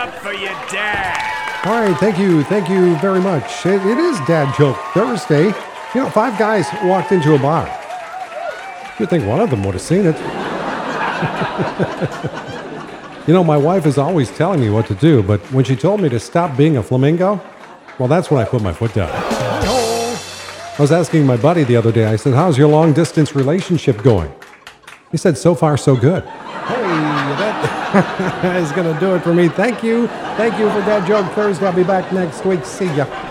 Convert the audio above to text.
up for your dad. All right, thank you very much. It is Dad Joke Thursday. You know, 5 guys walked into a bar. You'd think one of them would have seen it. You know, my wife is always telling me what to do, but when she told me to stop being a flamingo, well, that's when I put my foot down. I was asking my buddy the other day, I said, how's your long-distance relationship going? He said, so far, so good. Hey, that is going to do it for me. Thank you. Thank you for Dad Joke Thursday. I'll be back next week. See ya.